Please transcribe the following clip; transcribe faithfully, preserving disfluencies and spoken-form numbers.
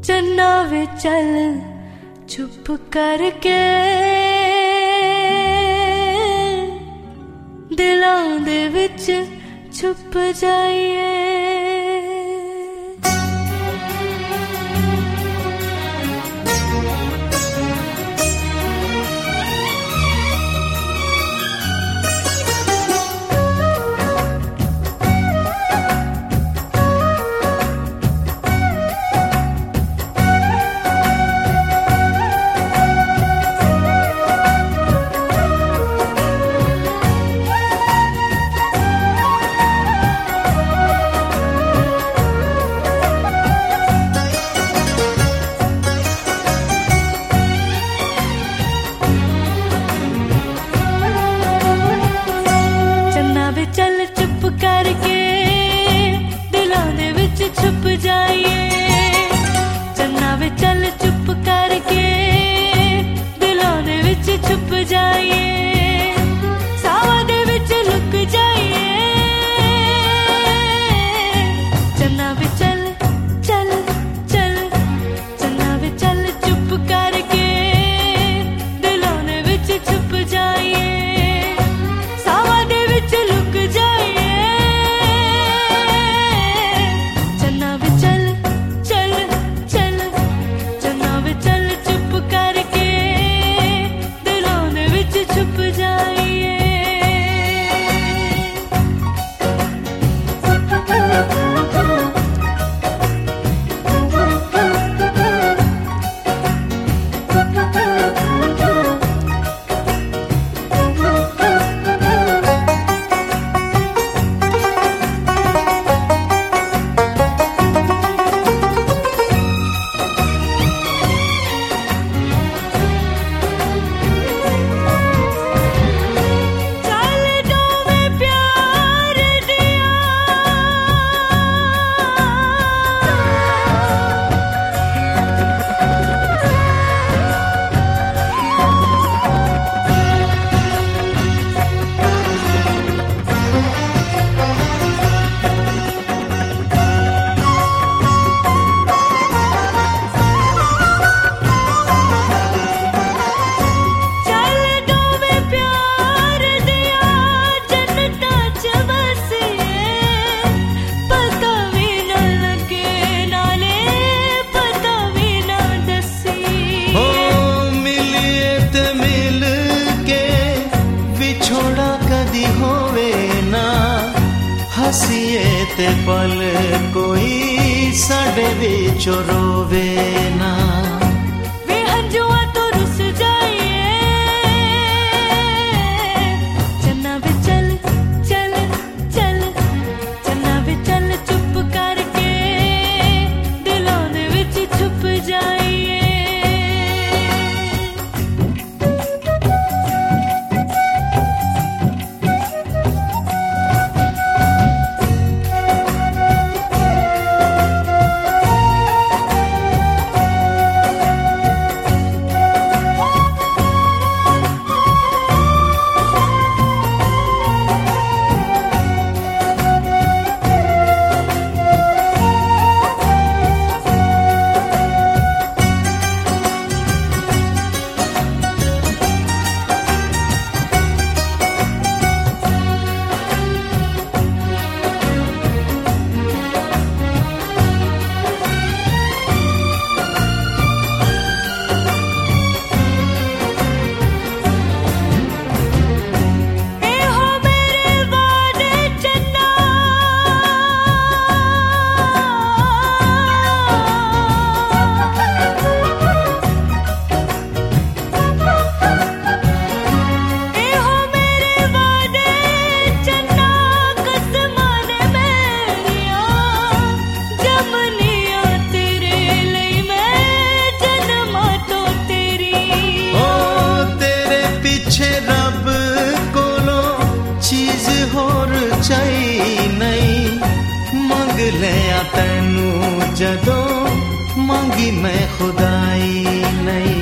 चन्ना वे चल चुप करके दिलां दे विच छुप जाइए। चल चुप करके दिलों दे विच छुप जाइए। चन्ना वे चल चुप करके दिलों दे विच छुप जाइए। सावा दे विच लुक जाइए। चन्ना वे चल चल चल चन्ना वे चल चुप करके दिलों दे विच छुप जाइए। हसीए ते पल कोई साडे विच रोवे ना। वे हंजुआ तो रुस जाइए। चन्ना वे चल चल चल चन्ना वे चल चुप करके दिलों दे विच छुप जाइए। लिया तैनू जदों मंगी मैं खुदाई नहीं।